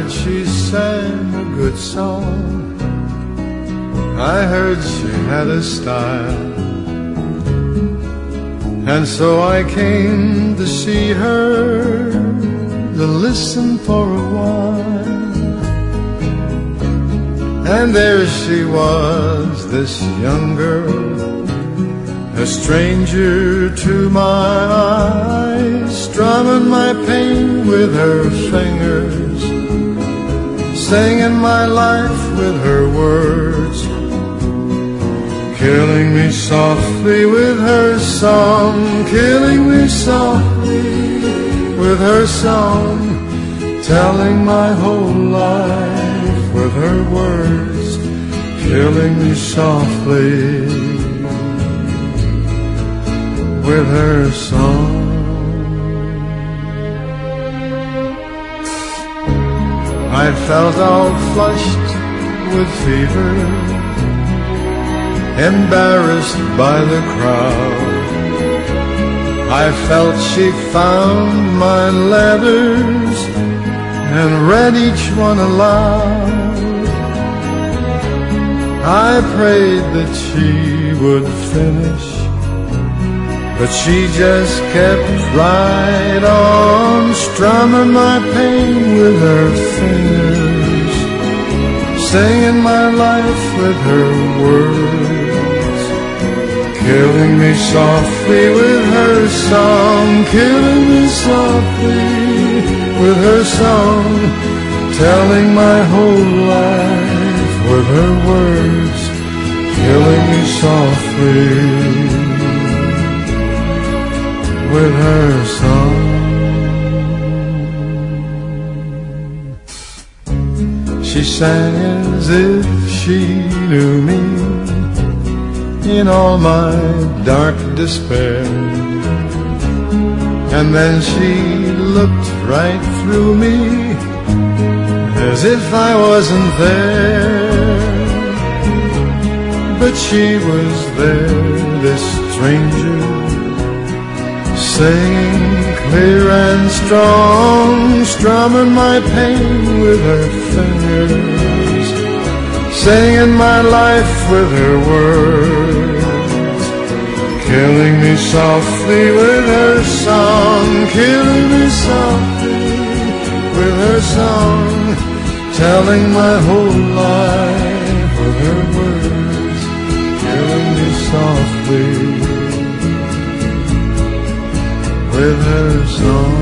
heard she sang a good song. I heard she had a style, and so I came to see her, to listen for a while. And there she was, this young girl, a stranger to my eyes, strumming my pain with her fingers, singing my life with her words, killing me softly with her song, killing me softly with her song, telling my whole life with her words, killing me softly with her song. I felt all flushed with fever, embarrassed by the crowd. I felt she found my letters and read each one aloud. I prayed that she would finish, but she just kept right on, strumming my pain with her fingers, singing my life with her words, killing me softly with her song, killing me softly with her song, telling my whole life with her words, killing me softly with her song. She sang as if she knew me in all my dark despair, and then she looked right through me as if I wasn't there. But she was there, this stranger, singing clear and strong, strumming my pain with her fingers, singing my life with her words, killing me softly with her song, killing me softly with her song, telling my whole life with her words, killing me softly with her song.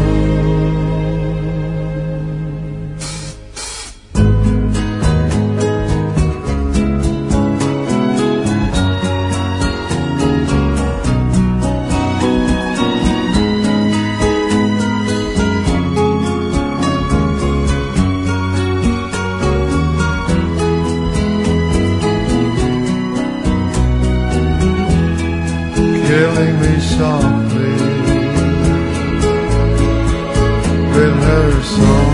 Killing me softly with her song.